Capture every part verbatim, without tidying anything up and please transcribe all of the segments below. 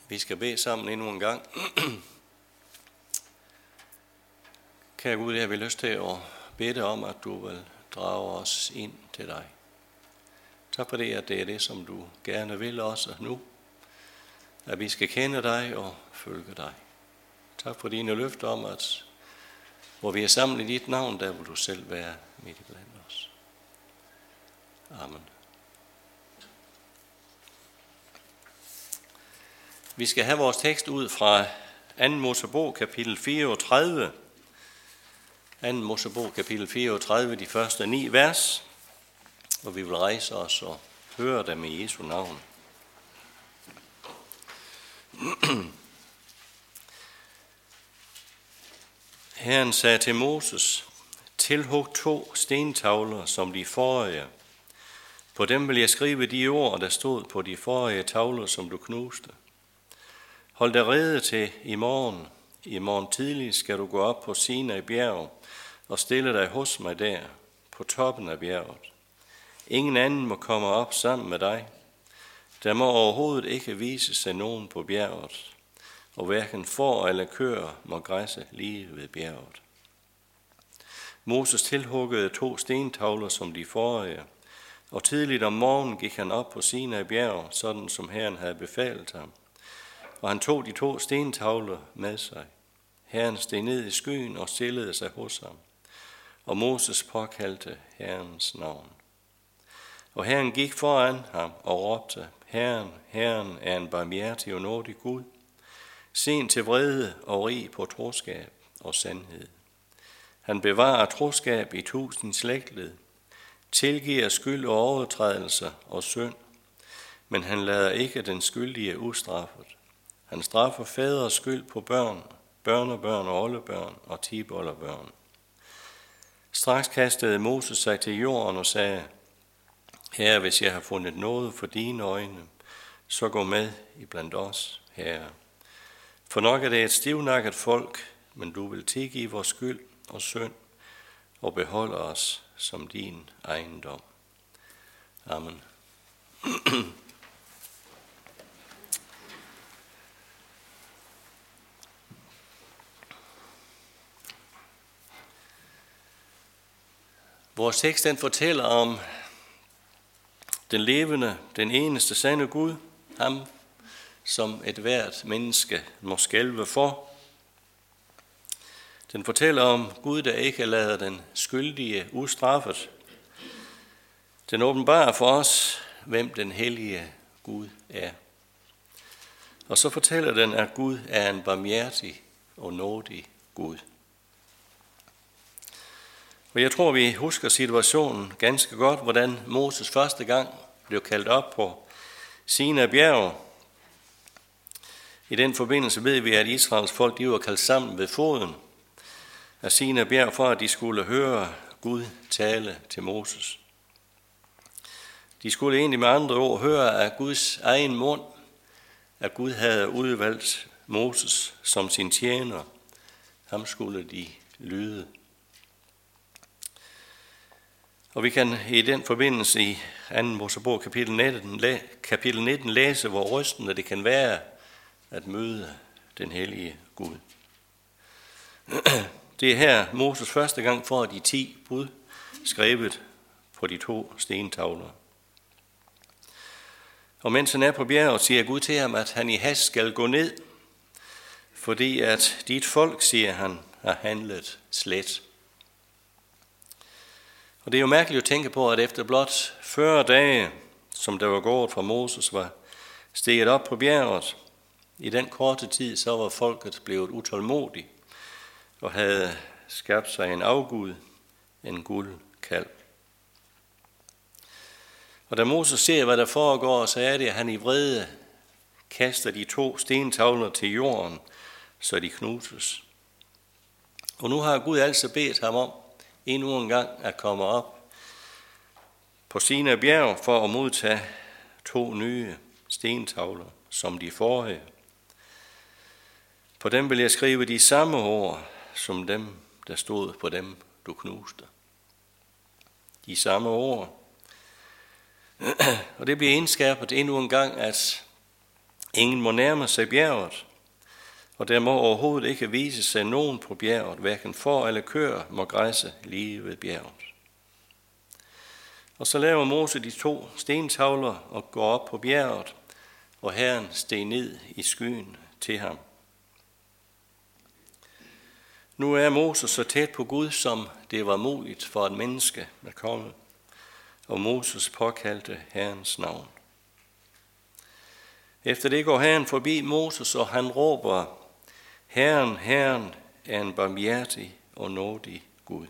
Vi skal bede sammen endnu en gang. Kære Gud, jeg har vi lyst til at bede dig om, at du vil drage os ind til dig. Tak for det, at det er det, som du gerne vil også nu. At vi skal kende dig og følge dig. Tak for dine løfter om, at hvor vi er sammen i dit navn, der vil du selv være midt iblandt os. Amen. Vi skal have vores tekst ud fra anden Mosebog, kapitel fireogtredive. anden Mosebog, kapitel fireogtredive, de første ni vers. Og vi vil rejse os og høre dem i Jesu navn. Herren sagde til Moses, tilhug to stentavler som de forrige. På dem vil jeg skrive de ord, der stod på de forrige tavler, som du knuste. Hold dig rede til i morgen. I morgen tidlig skal du gå op på Sinai bjerg og stille dig hos mig der, på toppen af bjerget. Ingen anden må komme op sammen med dig. Der må overhovedet ikke vise sig nogen på bjerget, og hverken får eller køer må græsse lige ved bjerget. Moses tilhuggede to stentavler som de forrige, og tidligt om morgenen gik han op på Sinai bjerg, sådan som Herren havde befalet ham. Og han tog de to stentavler med sig. Herren steg ned i skyen og stillede sig hos ham. Og Moses påkaldte Herrens navn. Og Herren gik foran ham og råbte, Herren, Herren er en barmhjertig og nådig Gud, sen til vrede og rig på troskab og sandhed. Han bevarer troskab i tusind slægtled, tilgiver skyld og overtrædelser og synd, men han lader ikke den skyldige ustraffet. Han straffer fædres skyld på børn, børnebørn og oldebørn og tibolderbørn. Straks kastede Moses sig til jorden og sagde, Herre, hvis jeg har fundet noget for dine øjne, så gå med iblandt os, Herre. For nok er det et stivnakket folk, men du vil tilgive vores skyld og synd og beholde os som din ejendom. Amen. Vores tekst den fortæller om den levende, den eneste sande Gud, ham som et hvert menneske må skælve for. Den fortæller om Gud, der ikke lader den skyldige ustraffet. Den åbenbarer for os, hvem den hellige Gud er. Og så fortæller den, at Gud er en barmhjertig og nådig Gud. Og jeg tror, vi husker situationen ganske godt, hvordan Moses første gang blev kaldt op på Sinai bjerg. I den forbindelse ved vi, at Israels folk de var kaldt sammen ved foden af Sinai bjerg, for at de skulle høre Gud tale til Moses. De skulle egentlig med andre ord høre af Guds egen mund, at Gud havde udvalgt Moses som sin tjener. Ham skulle de lyde. Og vi kan i den forbindelse i anden Mosebog kapitel nitten, kapitel nitten læse, hvor rystende det kan være at møde den hellige Gud. Det er her Moses første gang får de ti bud skrevet på de to stentavler. Og mens han er på bjerget, siger Gud til ham, at han i hast skal gå ned, fordi at dit folk, siger han, har handlet slet. Og det er jo mærkeligt at tænke på, at efter blot fyrre dage, som der var gået fra Moses, var steget op på bjerget, i den korte tid, så var folket blevet utålmodigt og havde skabt sig en afgud, en guldkalv. Og da Moses ser, hvad der foregår, så er det, at han i vrede kaster de to stentavler til jorden, så de knuses. Og nu har Gud altså bedt ham om endnu en gang at komme op på Sinai bjerg for at modtage to nye stentavler, som de forrige. På dem vil jeg skrive de samme ord, som dem, der stod på dem, du knuste. De samme ord. Og det bliver indskærpet endnu en gang, at Ingen må nærme sig bjerget, og der må overhovedet ikke vise sig nogen på bjerget, hverken for eller køer må græsse lige ved bjerget. Og så laver Mose de to stentavler og går op på bjerget, og Herren steg ned i skyen til ham. Nu er Moses så tæt på Gud, som det var muligt for et menneske at komme, og Moses påkaldte Herrens navn. Efter det går Herren forbi Moses, og han råber, Herren, Herren er en barmhjertig og nådig Gud.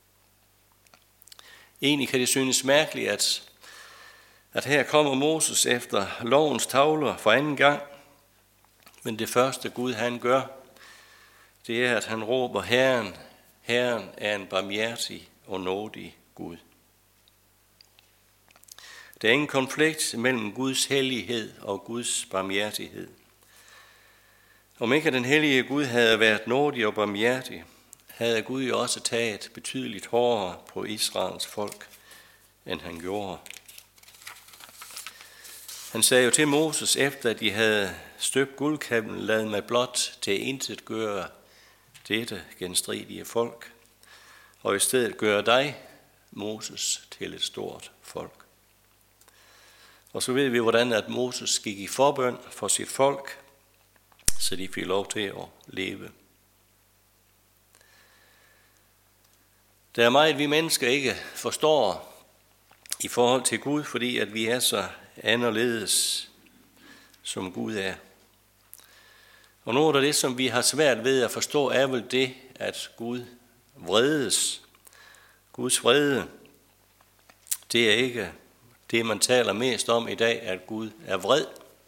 Egentlig kan det synes mærkeligt, at, at her kommer Moses efter lovens tavler for anden gang, men det første Gud han gør, det er, at han råber, Herren, Herren er en barmhjertig og nådig Gud. Der er ingen konflikt mellem Guds hellighed og Guds barmhjertighed. Om ikke den hellige Gud havde været nådig og barmhjertig, havde Gud jo også taget betydeligt hårdere på Israels folk, end han gjorde. Han sagde jo til Moses, efter at de havde støbt guldkalven, lad mig blot til intet gøre dette genstridige folk, og i stedet gøre dig, Moses, til et stort folk. Og så ved vi, hvordan at Moses gik i forbøn for sit folk, så de fik lov til at leve. Der er meget, vi mennesker ikke forstår i forhold til Gud, fordi at vi er så anderledes, som Gud er. Og noget af det, som vi har svært ved at forstå, er vel det, at Gud vredes. Guds vrede, det er ikke det, man taler mest om i dag, at Gud er vred.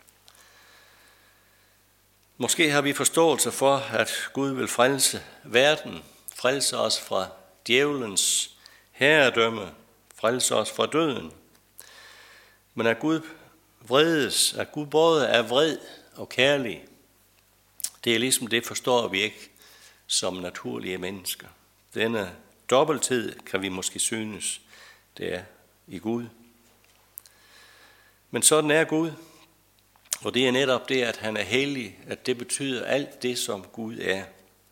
Måske har vi forståelse for, at Gud vil frelse verden, frelse os fra djævelens herredømme, frelse os fra døden. Men at Gud vredes, at Gud både er vred og kærlig, det er ligesom det, forstår vi ikke som naturlige mennesker. Denne dobbelthed kan vi måske synes, det er i Gud. Men sådan er Gud, og det er netop det, at han er hellig, at det betyder alt det, som Gud er.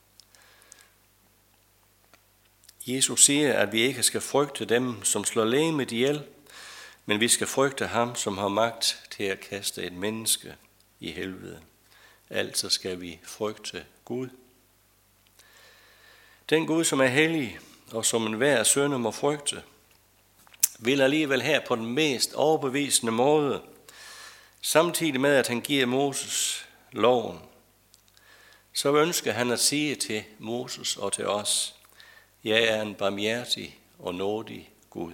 Jesus siger, at vi ikke skal frygte dem, som slår legemet ihjel, men vi skal frygte ham, som har magt til at kaste et menneske i helvede. Altså skal vi frygte Gud. Den Gud, som er hellig, og som enhver sønner må frygte, vil alligevel her på den mest overbevisende måde, samtidig med, at han giver Moses loven, så ønsker han at sige til Moses og til os, jeg er en barmhjertig og nådig Gud.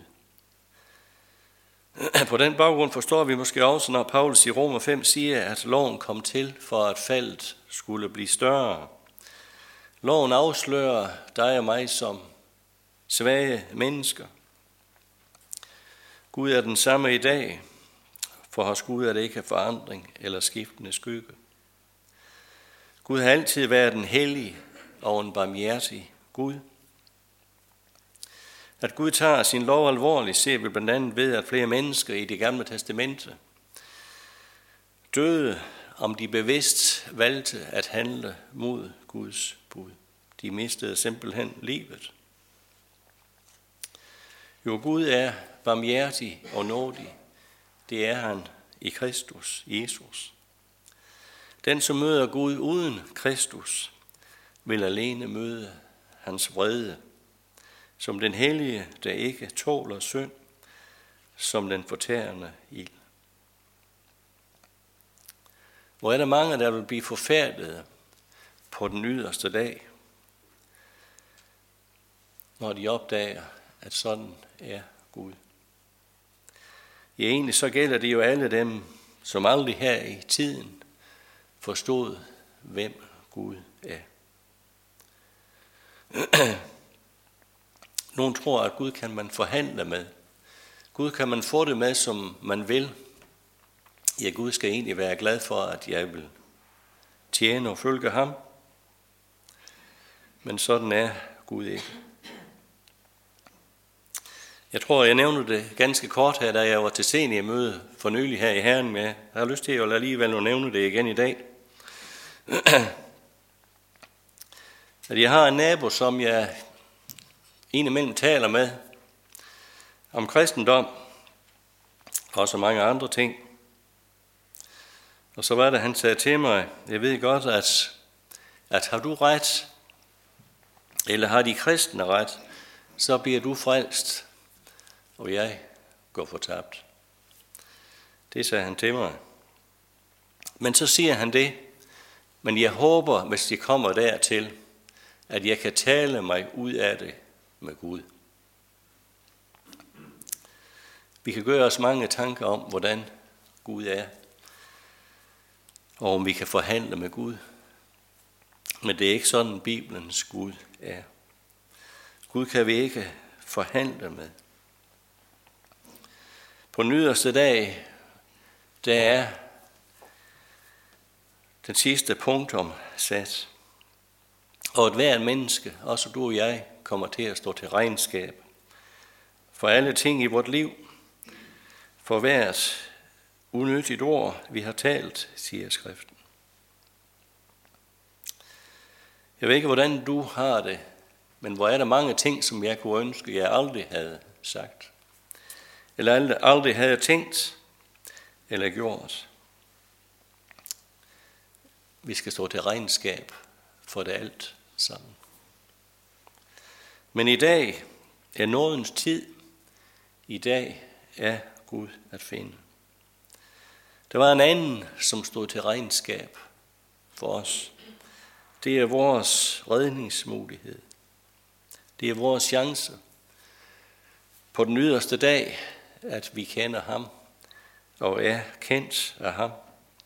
På den baggrund forstår vi måske også, når Paulus i Romer fem siger, at loven kom til for, at faldet skulle blive større. Loven afslører dig og mig som svage mennesker. Gud er den samme i dag, for hos Gud er det ikke forandring eller skiftende skygge. Gud har altid været en hellig og en barmhjertig Gud. At Gud tager sin lov alvorligt, ser vi blandt andet ved, at flere mennesker i Det Gamle Testamente døde, om de bevidst valgte at handle mod Guds bud. De mistede simpelthen livet. Jo, Gud er barmhjertig og nådig. Det er han i Kristus, Jesus. Den, som møder Gud uden Kristus, vil alene møde hans vrede, som den hellige, der ikke tåler synd, som den fortærende ild. Hvor er der mange, der vil blive forfærdede på den yderste dag, når de opdager, at sådan er Gud. Ja, egentlig så gælder det jo alle dem, som aldrig her i tiden forstod, hvem Gud er. Nogen tror, at Gud kan man forhandle med. Gud kan man få det med, som man vil. Ja, Gud skal egentlig være glad for, at jeg vil tjene og følge ham. Men sådan er Gud ikke. Jeg tror, jeg nævnte det ganske kort her, da jeg var til seniormøde for nylig her i Herren med. Jeg har lyst til at alligevel nævne det igen i dag. At jeg har en nabo, som jeg indimellem taler med om kristendom, og så mange andre ting. Og så var det, han sagde til mig, jeg ved godt, at, at har du ret, eller har de kristne ret, så bliver du frelst, og jeg går fortabt. Det sagde han til mig. Men så siger han det, men jeg håber, hvis de kommer dertil, at jeg kan tale mig ud af det med Gud. Vi kan gøre os mange tanker om, hvordan Gud er, og om vi kan forhandle med Gud. Men det er ikke sådan, Bibelens Gud er. Gud kan vi ikke forhandle med. På nyderste dag, der er den sidste punktum sat. Og et hvert menneske, også du og jeg, kommer til at stå til regnskab for alle ting i vort liv, for hvert unyttigt ord, vi har talt, siger skriften. Jeg ved ikke, hvordan du har det, men hvor er der mange ting, som jeg kunne ønske, jeg aldrig havde sagt. Eller aldrig havde tænkt eller gjort. Vi skal stå til regnskab for det alt sammen. Men i dag er nådens tid. I dag er Gud at finde. Der var en anden, som stod til regnskab for os. Det er vores redningsmulighed. Det er vores chance på den yderste dag, at vi kender ham og er kendt af ham.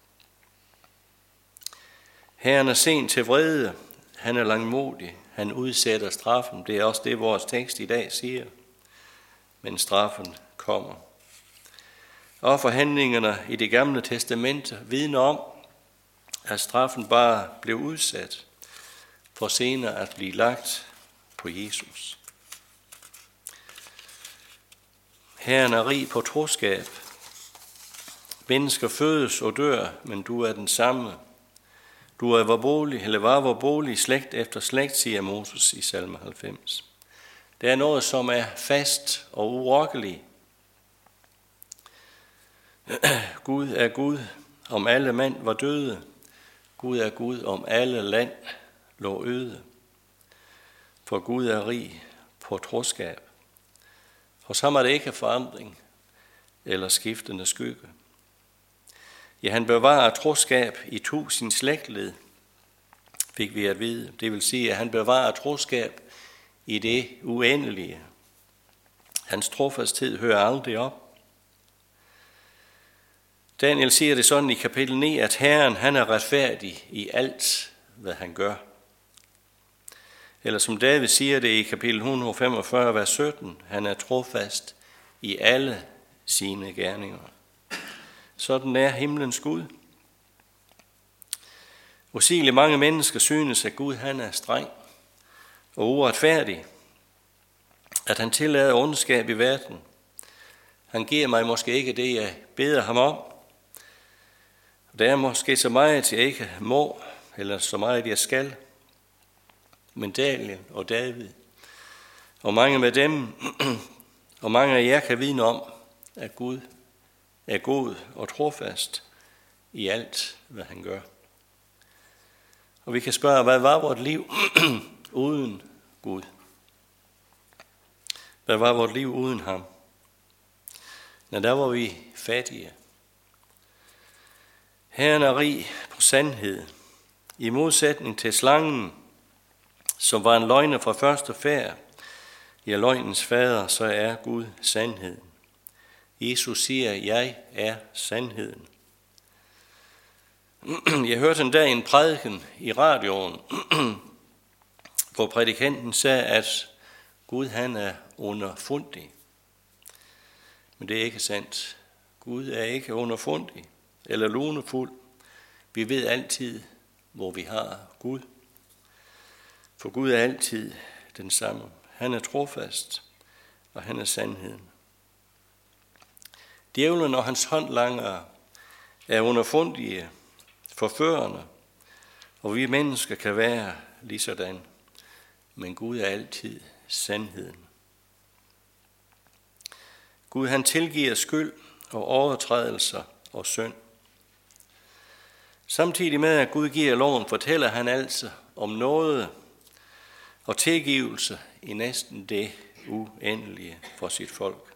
Herren er sent til vrede, han er langmodig, han udsætter straffen. Det er også det, vores tekst i dag siger. Men straffen kommer. Og forhandlingerne i det gamle testamente vidner om, at straffen bare blev udsat for senere at blive lagt på Jesus. Herren er rig på troskab. Mennesker fødes og dør, men du er den samme. Du er vor bolig, eller var vor bolig, slægt efter slægt, siger Moses i salme halvfems. Det er noget, som er fast og urokkelig. Gud er Gud, om alle mand var døde. Gud er Gud, om alle land lå øde. For Gud er rig på troskab. Hos ham er det ikke forandring eller skiftende skygge. Ja, han bevarer troskab i tusind slægtled, fik vi at vide. Det vil sige, at han bevarer troskab i det uendelige. Hans trofasthed hører aldrig op. Daniel siger det sådan i kapitel ni, at Herren han er retfærdig i alt, hvad han gør. Eller som David siger det i kapitel et hundrede femogfyrre, vers sytten, han er trofast i alle sine gerninger. Sådan er himlens Gud. Usigeligt mange mennesker synes, at Gud han er streng og uretfærdig. At han tillader ondskab i verden. Han giver mig måske ikke det, jeg beder ham om. Der er måske så meget, jeg ikke må, eller så meget, jeg skal. Men Daniel og David, og mange med dem, og mange af jer kan vidne om, at Gud er god og trofast i alt, hvad han gør. Og vi kan spørge, hvad var vort liv uden Gud? Hvad var vort liv uden ham? Når der var vi fattige. Herren er rig på sandhed. I modsætning til slangen, som var en løgner fra første færd, ja, løgnens fader, så er Gud sandheden. Jesus siger, jeg er sandheden. Jeg hørte en dag en prædiken i radioen, hvor prædikanten sagde, at Gud han er underfundig. Men det er ikke sandt. Gud er ikke underfundig eller lunefuld. Vi ved altid, hvor vi har Gud. For Gud er altid den samme. Han er trofast, og han er sandheden. Djævlen og hans håndlangere er underfundige, forførende, og vi mennesker kan være lige sådan. Men Gud er altid sandheden. Gud han tilgiver skyld og overtrædelser og synd. Samtidig med at Gud giver loven, fortæller han altså om noget og tilgivelse i næsten det uendelige for sit folk.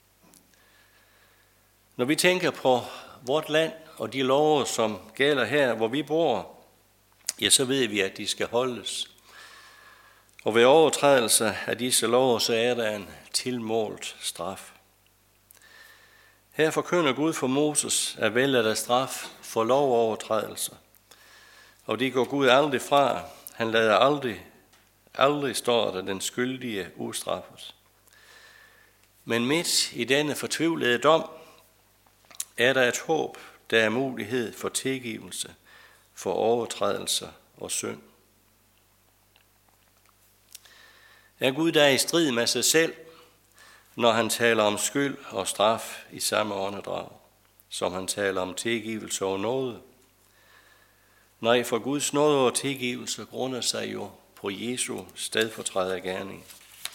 Når vi tænker på vort land og de love, som gælder her, hvor vi bor, ja, så ved vi, at de skal holdes. Og ved overtrædelse af disse love, så er der en tilmålt straf. Her forkynder Gud for Moses, at vel er der straf for lovovertrædelser. Og det går Gud aldrig fra. Han lader aldrig, aldrig står der den skyldige ustraffet. Men midt i denne fortvivlede dom, er der et håb, der er mulighed for tilgivelse, for overtrædelser og synd. Er Gud der i strid med sig selv, når han taler om skyld og straf i samme åndedrag, som han taler om tilgivelse og nåde? Nej, for Guds nåde og tilgivelse grunder sig jo på Jesu stedfortrædergerning.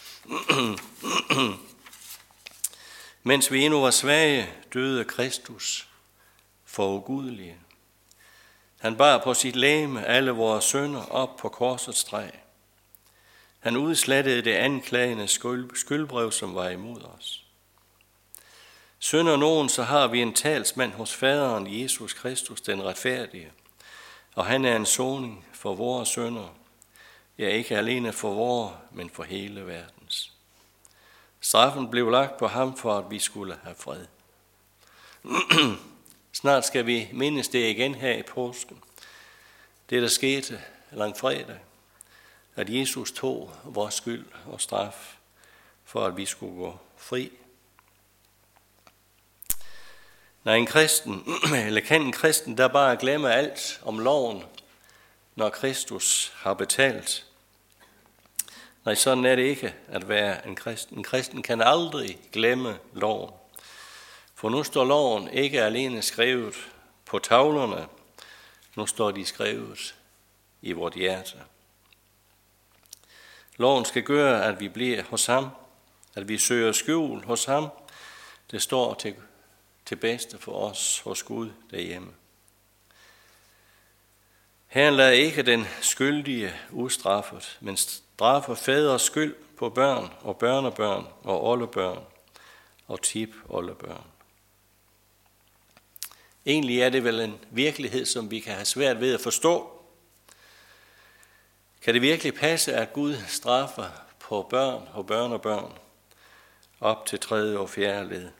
Mens vi endnu var svage, døde Kristus for ugudelige. Han bar på sit legeme alle vores synder op på korsets træ. Han udslettede det anklagende skyldbrev, som var imod os. Synder nogen, så har vi en talsmand hos faderen, Jesus Kristus, den retfærdige. Og han er en soning for vores synder. Ja, ikke alene for vores, men for hele verdens. Straffen blev lagt på ham, for at vi skulle have fred. Snart skal vi mindes det igen her i påsken. Det, der skete langfredag, at Jesus tog vores skyld og straf, for at vi skulle gå fri. Når en kristen, eller kan en kristen, der bare glemme alt om loven, når Kristus har betalt? Nej, sådan er det ikke at være en kristen. En kristen kan aldrig glemme loven. For nu står loven ikke alene skrevet på tavlerne, nu står de skrevet i vort hjerte. Loven skal gøre, at vi bliver hos ham, at vi søger skjul hos ham. Det står til, til bedste for os hos Gud derhjemme. Herren lader ikke den skyldige ustraffet, men straffer fædres skyld på børn og børnebørn og oldebørn og tip-oldebørn. Egentlig er det vel en virkelighed, som vi kan have svært ved at forstå. Kan det virkelig passe, at Gud straffer på børn og børnebørn op til tredje og fjerde led?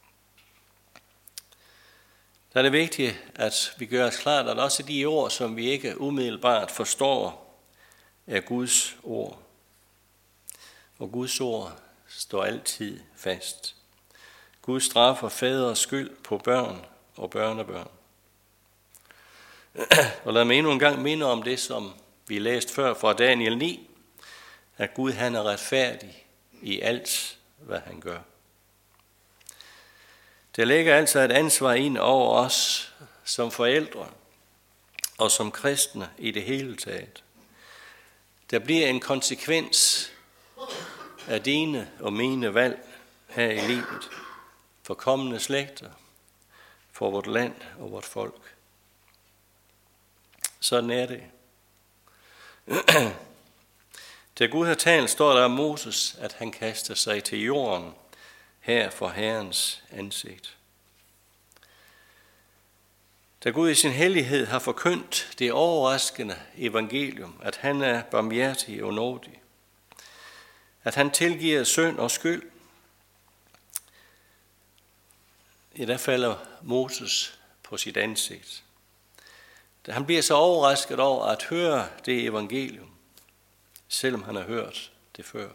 Der er det vigtigt, at vi gør os klart, at også de ord, som vi ikke umiddelbart forstår, er Guds ord. Og Guds ord står altid fast. Gud straffer fædres skyld på børn og børnebørn. Og lad mig endnu en gang minde om det, som vi læste før fra Daniel ni, at Gud han er retfærdig i alt, hvad han gør. Der ligger altså et ansvar ind over os som forældre og som kristne i det hele taget. Der bliver en konsekvens af dine og mine valg her i livet, for kommende slægter, for vort land og vort folk. Sådan er det. Da Gud har talt, står der om Moses, at han kaster sig til jorden her for Herrens ansigt. Da Gud i sin hellighed har forkyndt det overraskende evangelium, at han er barmhjertig og nådig, at han tilgiver synd og skyld, i der falder Moses på sit ansigt. Han bliver så overrasket over at høre det evangelium, selvom han har hørt det før.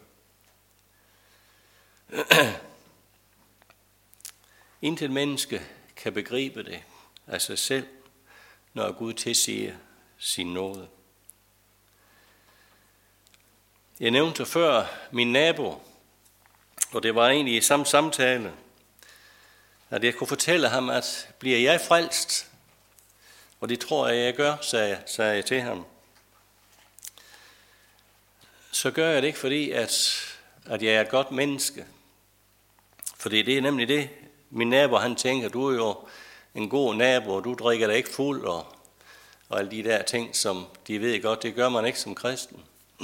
Intet menneske kan begribe det af sig selv, når Gud tilsiger sin nåde. Jeg nævnte før min nabo, Og det var egentlig i samme samtale, at jeg kunne fortælle ham, at bliver jeg frelst? Og det tror jeg, jeg gør, sagde jeg, sagde jeg til ham. Så gør jeg det ikke, fordi at, at jeg er et godt menneske. Fordi det er nemlig det, min nabo han tænker, du er jo en god nabo, og du drikker dig ikke fuld, og, og alle de der ting, som de ved godt, det gør man ikke som kristen.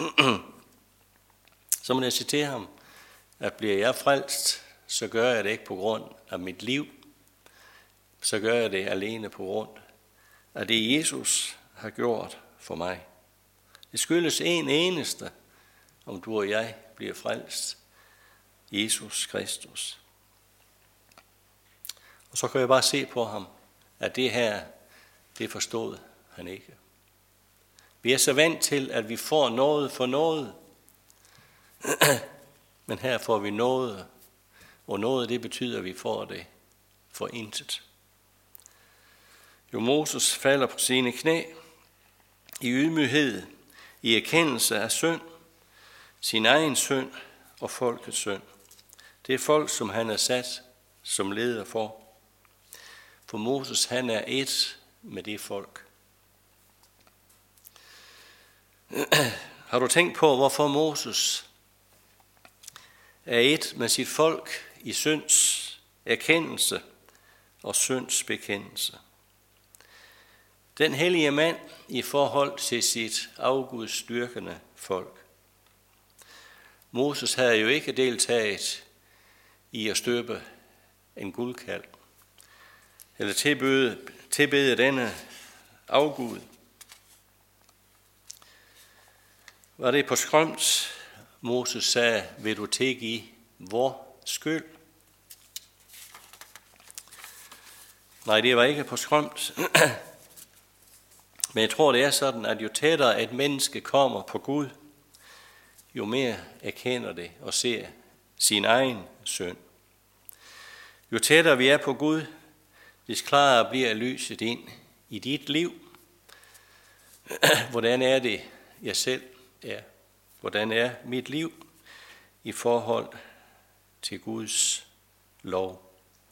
Så må jeg sige til ham, at bliver jeg frelst, så gør jeg det ikke på grund af mit liv, så gør jeg det alene på grund af det, Jesus har gjort for mig. Det skyldes en eneste, om du og jeg bliver frelst, Jesus Kristus. Og så kan jeg bare se på ham, at det her, det forstod han ikke. Vi er så vant til, at vi får noget for noget, men her får vi noget, og noget det betyder, at vi får det for intet. Jo, Moses falder på sine knæ i ydmyghed, i erkendelse af synd, sin egen synd og folkets synd. Det er folk, som han er sat som leder for. For Moses, han er et med det folk. Har du tænkt på, hvorfor Moses er et med sit folk i synds erkendelse og synds bekendelse? Den hellige mand i forhold til sit afgudstyrkende folk. Moses havde jo ikke deltaget i at støbe en guldkalv, eller tilbede, tilbede denne afgud. Var det på skrømt, Moses sagde, vil du tilgive vor skyld? Nej, det var ikke på skrømt. Men jeg tror, det er sådan, at jo tættere et menneske kommer på Gud, jo mere erkender det og ser sin egen synd. Jo tættere vi er på Gud, des klarere bliver lyset ind i dit liv. Hvordan er det, jeg selv er? Hvordan er mit liv i forhold til Guds lov?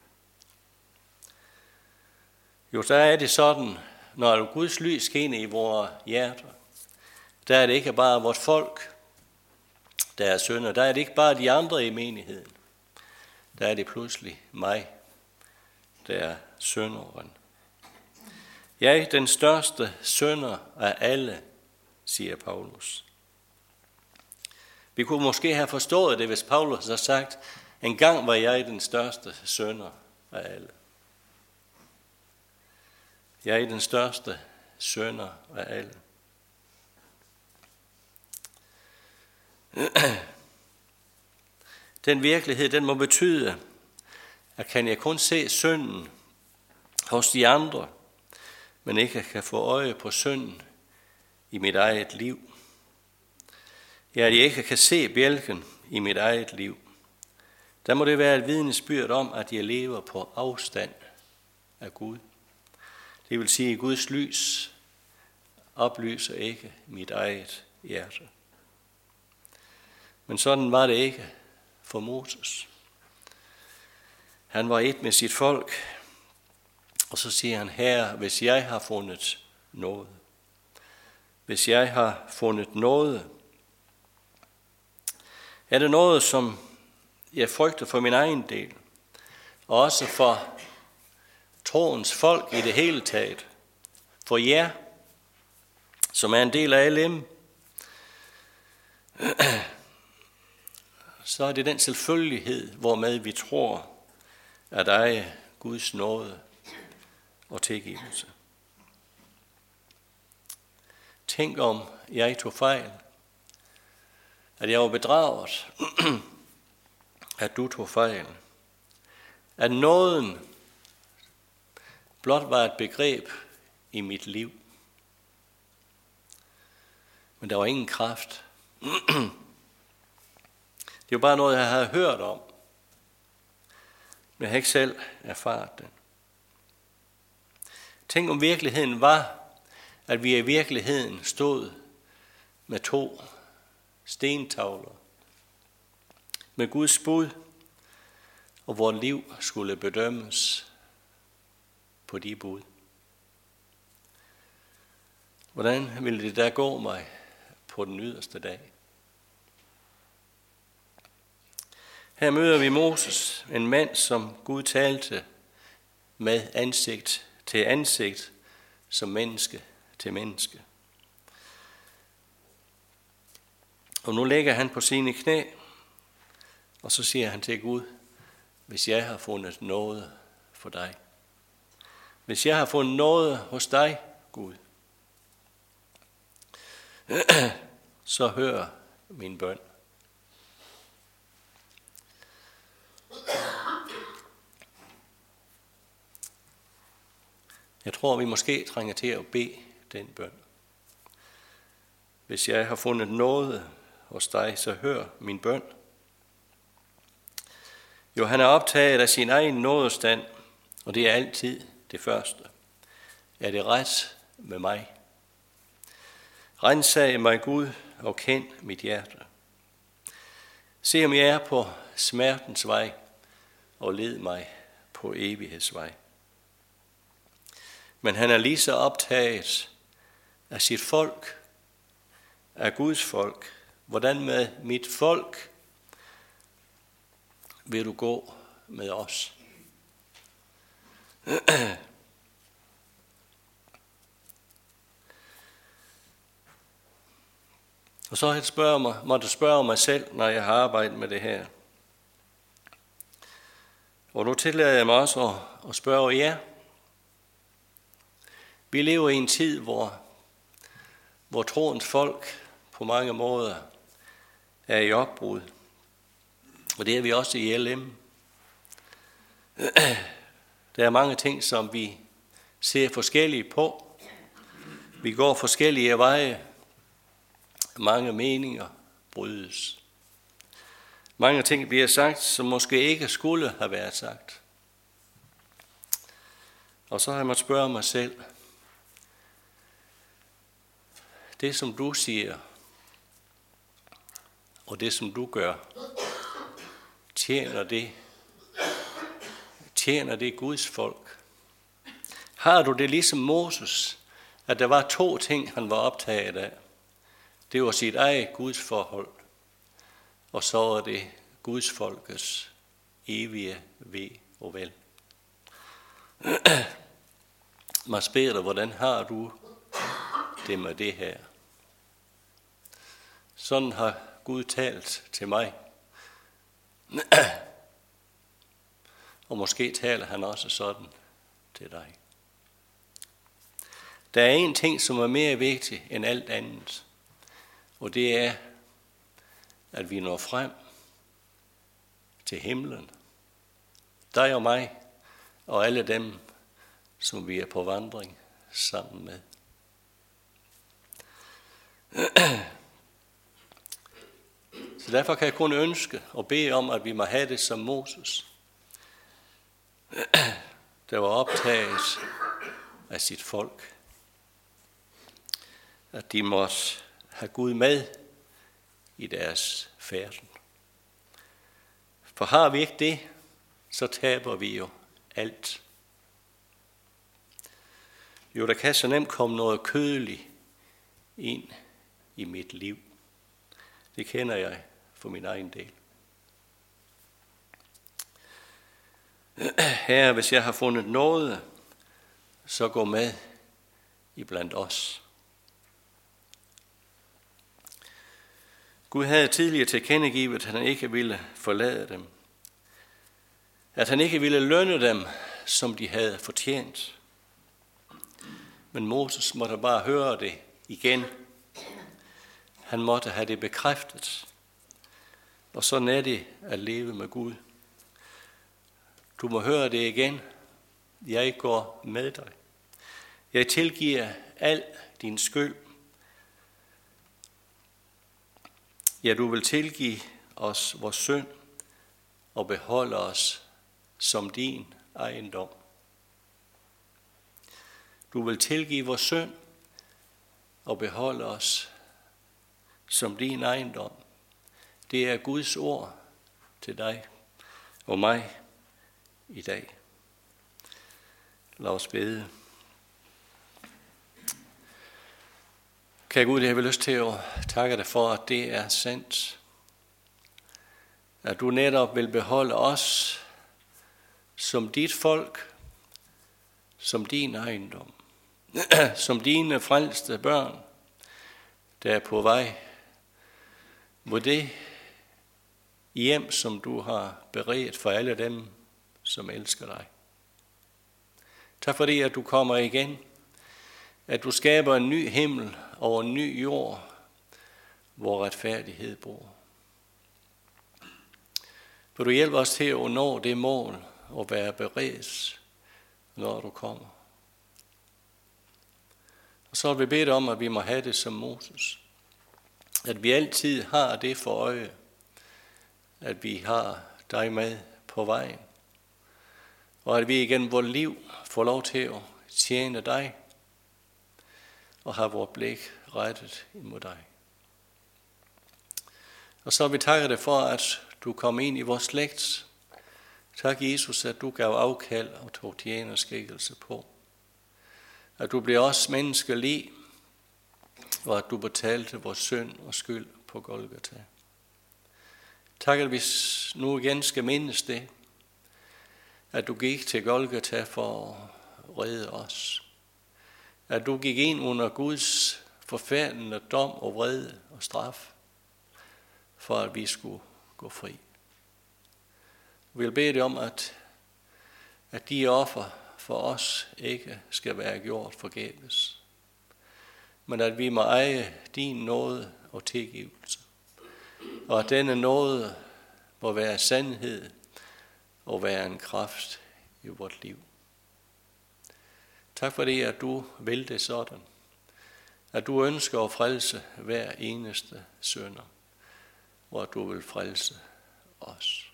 Jo, der er det sådan, når Guds lys skinner i vores hjerter, der er det ikke bare vores folk, der er synder. Der er det ikke bare de andre i menigheden. Der er det pludselig mig, der er synderen. Jeg er den største synder af alle, siger Paulus. Vi kunne måske have forstået det, hvis Paulus har sagt, en gang var jeg den største synder af alle. Jeg er den største synder af alle. Den virkelighed, den må betyde, at kan jeg kun se synden hos de andre, men ikke kan få øje på synden i mit eget liv. Ja, at jeg ikke kan se bjælken i mit eget liv. Der må det være et vidnesbyrd om, at jeg lever på afstand af Gud. Det vil sige, at Guds lys oplyser ikke mit eget hjerte. Men sådan var det ikke for Moses. Han var et med sit folk, og så siger han, Herre, hvis jeg har fundet noget, hvis jeg har fundet noget, er det noget, som jeg frygter for min egen del, og også for troens folk i det hele taget, for jer, som er en del af L M, så er det den selvfølgelighed, hvormed vi tror, at eje Guds nåde og tilgivelse. Tænk om jeg tog fejl, at jeg var bedraget, at du tog fejl, at nåden blot var et begreb i mit liv. Men der var ingen kraft. Det var bare noget, jeg havde hørt om. Men jeg har ikke selv erfaret den. Tænk om virkeligheden var, at vi i virkeligheden stod med to stentavler. Med Guds bud og vores liv skulle bedømmes på de bud. Hvordan ville det da gå mig på den yderste dag? Her møder vi Moses, en mand, som Gud talte med ansigt til ansigt, som menneske til menneske. Og nu ligger han på sine knæ, og så siger han til Gud, hvis jeg har fundet noget for dig. Hvis jeg har fundet noget hos dig, Gud, så hør min bøn. Jeg tror, vi måske trænger til at bede den bøn. Hvis jeg har fundet noget hos dig, så hør min bøn. Jo, han er optaget af sin egen nådestand, og det er altid det første. Er det ret med mig? Rensag mig, Gud, og kend mit hjerte. Se, om jeg er på smertens vej, og led mig på evighedsvej. Men han er lige så optaget af sit folk, af Guds folk. Hvordan med mit folk vil du gå med os? Og så jeg spørge mig, måtte spørge mig selv, når jeg har arbejdet med det her. Og nu tillader jeg mig også at, at spørge jer. Vi lever i en tid, hvor, hvor troens folk på mange måder er i opbrud. Og det er vi også i L M. Der er mange ting, som vi ser forskellige på. Vi går forskellige veje. Mange meninger brydes. Mange ting bliver sagt, som måske ikke skulle have været sagt. Og så har jeg måttet spørge mig selv. Det, som du siger, og det, som du gør, tjener det, tjener det Guds folk? Har du det ligesom Moses, at der var to ting, han var optaget af? Det var sit eget Guds forhold, og så var det Guds folkets evige ve og vel. Man spørger dig, hvordan har du det med det her? Sådan har Gud talt til mig. Og måske taler han også sådan til dig. Der er en ting, som er mere vigtig end alt andet. Og det er, at vi når frem til himlen. Dig og mig, og alle dem, som vi er på vandring sammen med. Så derfor kan jeg kun ønske og bede om, at vi må have det som Moses, der var optaget af sit folk. At de måtte have Gud med i deres færden. For har vi ikke det, så taber vi jo alt. Jo, der kan så nemt komme noget kødeligt ind i mit liv. Det kender jeg for min egen del. Herre, hvis jeg har fundet noget, så gå med i blandt os. Gud havde tidligere tilkendegivet, at han ikke ville forlade dem. At han ikke ville lønne dem, som de havde fortjent. Men Moses måtte bare høre det igen. Han måtte have det bekræftet. Og sådan er det at leve med Gud. Du må høre det igen. Jeg går med dig. Jeg tilgiver al din skyld. Ja, du vil tilgive os vores synd og beholde os som din ejendom. Du vil tilgive vores synd og beholde os som din ejendom. Det er Guds ord til dig og mig i dag. Lad os bede. Kære Gud, jeg vil lyst til at takke dig for, at det er sandt. At du netop vil beholde os som dit folk, som din ejendom, som dine frelste børn, der er på vej mod det hjem, som du har beredt for alle dem, som elsker dig. Tak fordi, at du kommer igen, at du skaber en ny himmel og en ny jord, hvor retfærdighed bor. For du hjælper os til at nå det mål og være beredt, når du kommer. Og så vil vi bede om, at vi må have det som Moses. At vi altid har det for øje, at vi har dig med på vejen. Og at vi igennem vores liv får lov til at tjene dig og have vores blik rettet imod dig. Og så vil vi takke dig for, at du kom ind i vores slægt. Tak, Jesus, at du gav afkald og tog tjenerskikkelse på. At du blev os menneskelig, og at du betalte vores synd og skyld på Golgata. Tak, at vi nu igen skal mindes det, at du gik til Golgata for at redde os. At du gik ind under Guds forfærdende dom og vrede og straf, for at vi skulle gå fri. Vi vil bede dig om, at, at de offer for os ikke skal være gjort forgæves, men at vi må eje din nåde og tilgivelse, og at denne nåde må være sandhed og være en kraft i vort liv. Tak for det, at du vil det sådan, at du ønsker at frelse hver eneste synder, og at du vil frelse os.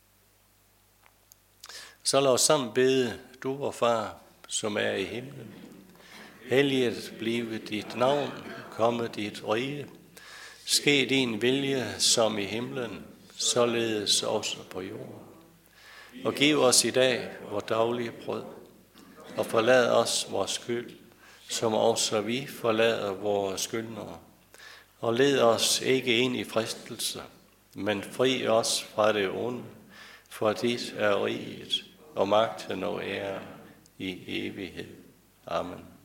Så lad os sammen bede, du vor far, som er i himlen. Helliget blive dit navn, komme dit rige. Ske din vilje som i himlen, således også på jorden. Og giv os i dag vor daglige brød, og forlad os vores skyld, som også vi forlader vores skyldnere. Og led os ikke ind i fristelse, men fri os fra det onde, for dit er riget og magten og ære i evighed. Amen.